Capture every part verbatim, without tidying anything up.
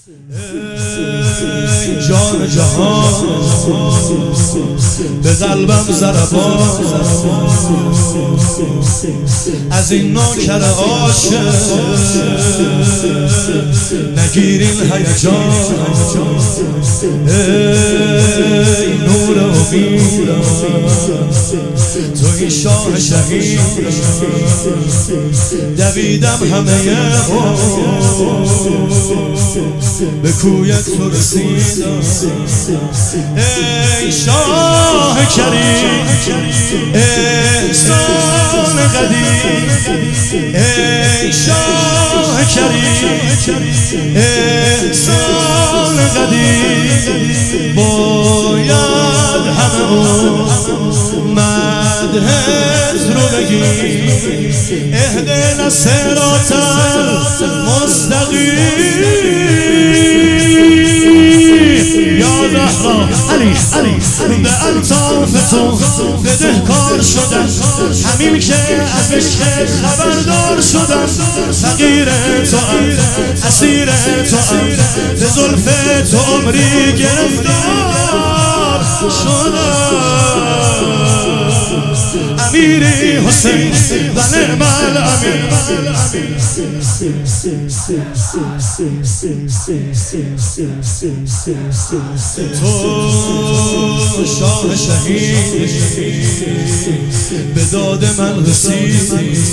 جان جهان به قلبم ضربان از این نوکر عاشق نگیرین هیجان ای نور امید تو این شاه شهید دویدم همه به کویت تو رسیدم ای شاه کریم احسان قدیم ای شاه کریم احسان قدیم باید همه مدحت رو بگی اهدنا الصراط المستقیم یا زهرا علی علی به الطاف تو بدهکار شدم همین که از عشقت خبردار شدم فقیر تو ام اسیر تو ام به زلف تو عمری گرفتار شدم امیری حسین و نعم الامیر تو شاه شهید به داد من رسید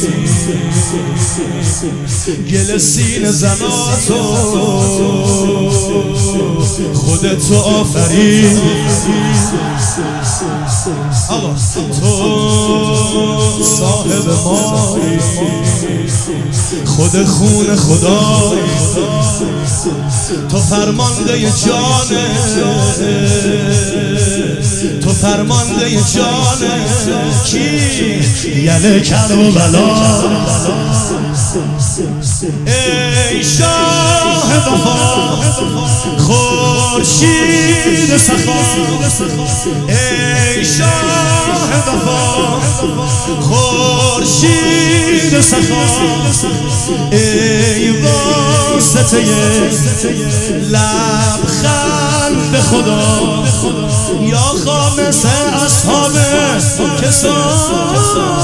گل سینه زناتو خودتو آفرید آقا تو صاحب مایی خود خون خدا تو فرمانده جانه تو فرمانده جانه کی یله کربلا ای شاه وفا خورشید سخا ای شاه وفا خورشید سخا ای واسطه لبخند خدا یا خامس اصحاب کسان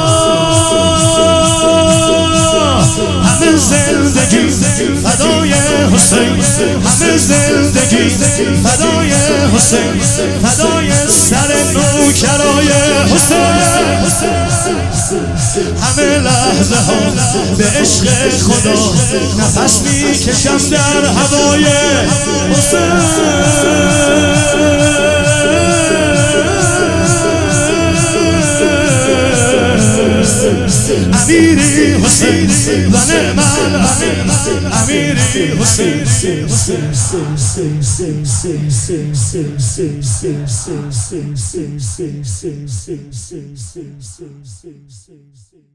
همه زندگی فدای حسین همه زندگی فدای حسین فدای سر نوکرای حسین همه لحظه ها به عشق خدا نفس میکشم در هوای حسین امیری حسین و نعم الامیر امیری حسین